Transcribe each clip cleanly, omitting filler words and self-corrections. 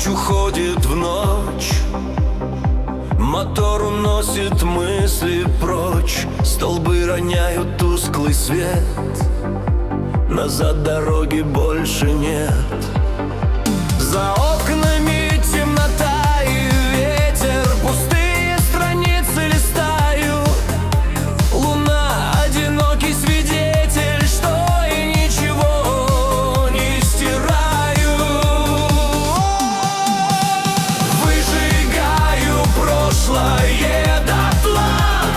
Путь уходит в ночь, мотор уносит мысли прочь. Столбы роняют тусклый свет, назад дороги больше нет. За окнами темнота и ветер, пустые страницы листаю. Луна — одинокий свидетель, что и ничего не стираю. Выжигаю прошлое дотла.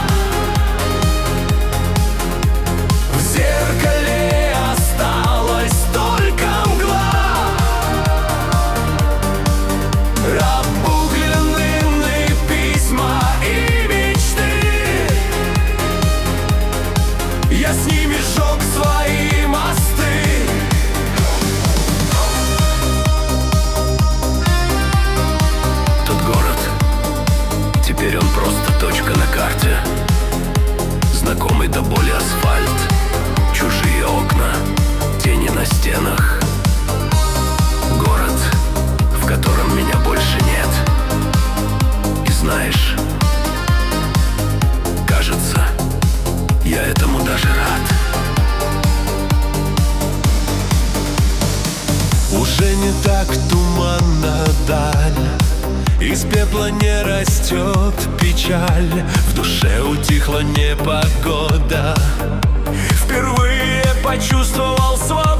В зеркале осталась только мгла. Обугленные письма и мечты, я с ними сжег свои мосты. Тот город, теперь он просто точка на карте. Знакомый до боли асфальт, чужие окна, тени на стенах. Город, в котором меня больше нет. И знаешь, кажется, я этому даже рад. Уже не так туманна даль, из пепла не растет печаль. В душе утихла непогода, впервые почувствовал свободу.